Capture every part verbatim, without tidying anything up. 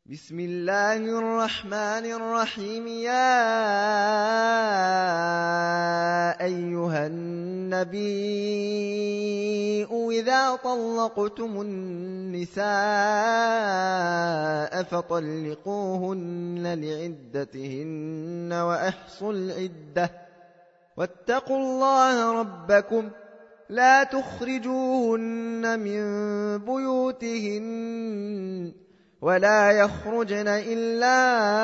بسم الله الرحمن الرحيم. يا أيها النبي إذا طلقتم النساء فطلقوهن لعدتهن وأحصوا العدة واتقوا الله ربكم لا تخرجوهن من بيوتهن ولا يخرجن إلا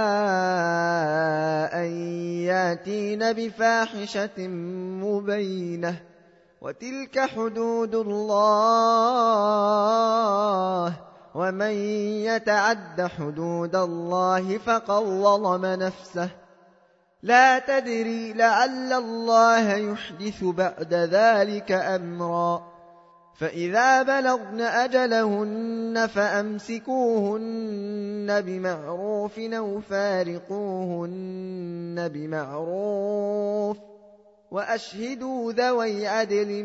أن ياتين بفاحشة مبينة وتلك حدود الله ومن يتعد حدود الله فقد ظلم نفسه لا تدري لعل الله يحدث بعد ذلك أمرا. فإذا بلغن أجلهن فأمسكوهن بمعروف أو فارقوهن بمعروف وأشهدوا ذوي عدل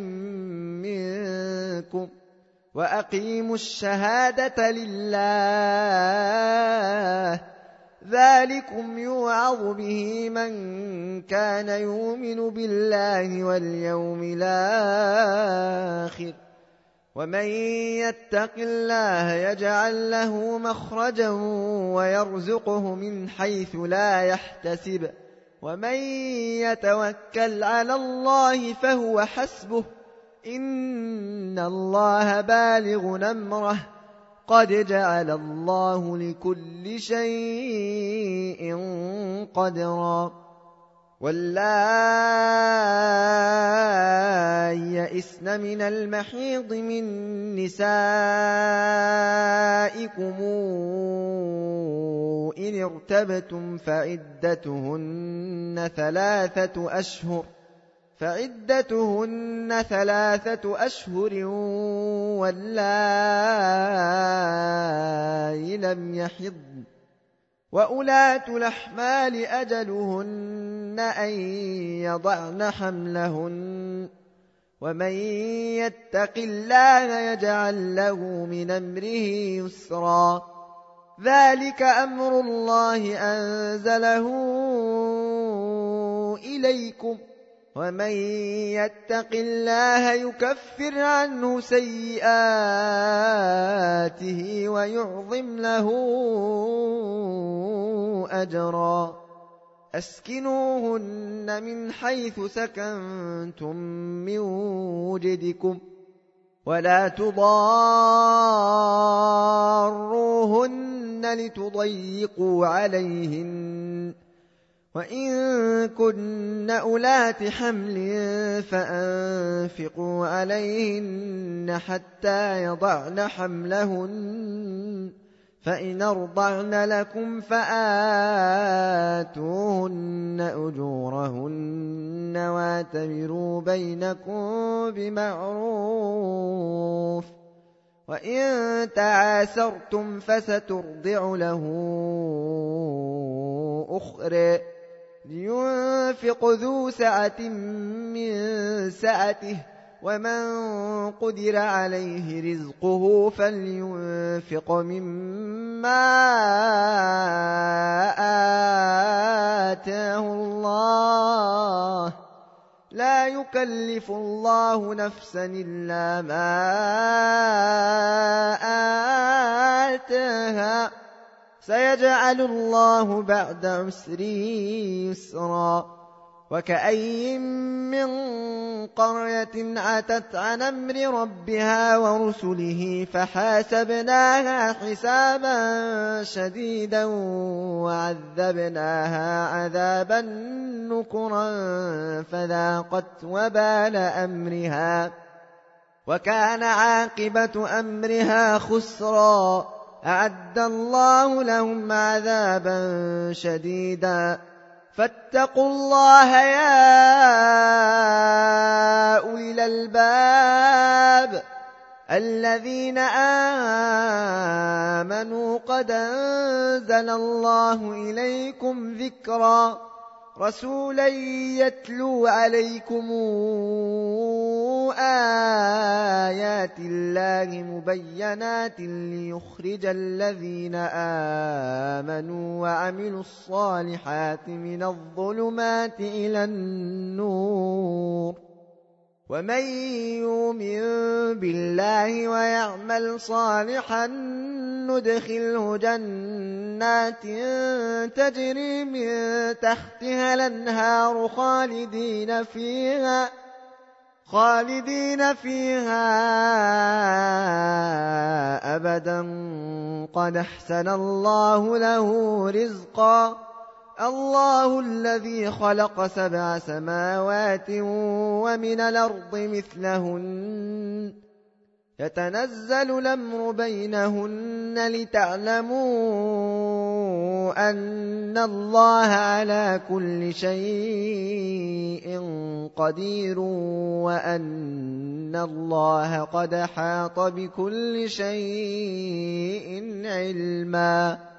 منكم وأقيموا الشهادة لله ذلكم يوعظ به من كان يؤمن بالله واليوم الآخر ومن يتق الله يجعل له مخرجا ويرزقه من حيث لا يحتسب ومن يتوكل على الله فهو حسبه إن الله بالغ أمره قد جعل الله لكل شيء قدرا. واللائي يئسن من المحيض من نسائكم إن ارتبتم فعدتهن ثلاثة أشهر فعدتهن ثلاثة أشهر واللائي لم يحضن وأولاة الأحمال أجلهن أن يضعن حملهن ومن يتق الله يجعل له من أمره يسرا. ذلك أمر الله أنزله إليكم ومن يتق الله يكفر عنه سيئاته ويعظم له أجرا. أسكنوهن من حيث سكنتم من وجدكم ولا تضاروهن لتضيقوا عليهن وإن كن أولات حمل فأنفقوا عليهن حتى يضعن حملهن فإن أرضعن لكم فآتوهن أجورهن واعتبروا بينكم بمعروف وإن تعاسرتم فسترضع له أخرى لينفق ذو سعة من سعته ومن قدر عليه رزقه فلينفق مما آتاه الله لا يكلف الله نفسا إلا ما آتاها سيجعل الله بعد عسر يسرا. وكأي من قرية عتت عن أمر ربها ورسله فحاسبناها حسابا شديدا وعذبناها عذابا نكرا فذاقت وبال أمرها وكان عاقبة أمرها خسرا. أعد الله لهم عذابا شديدا فاتقوا الله يا أولي الألباب الذين آمنوا قد أنزل الله إليكم ذكرا رسولا يتلو عليكم آيات الله مبينات ليخرج الذين آمنوا وعملوا الصالحات من الظلمات إلى النور ومن يؤمن بالله ويعمل صالحا ندخله جنات تجري من تحتها الأنهار خالدين فيها خالدين فيها أبدا قد أحسن الله له رزقا الله الذي خلق سبع سماوات ومن الأرض مثلهن يتنزل الأمر بينهن لتعلموا أن الله على كل شيء قدير وأن الله قد حاط بكل شيء علما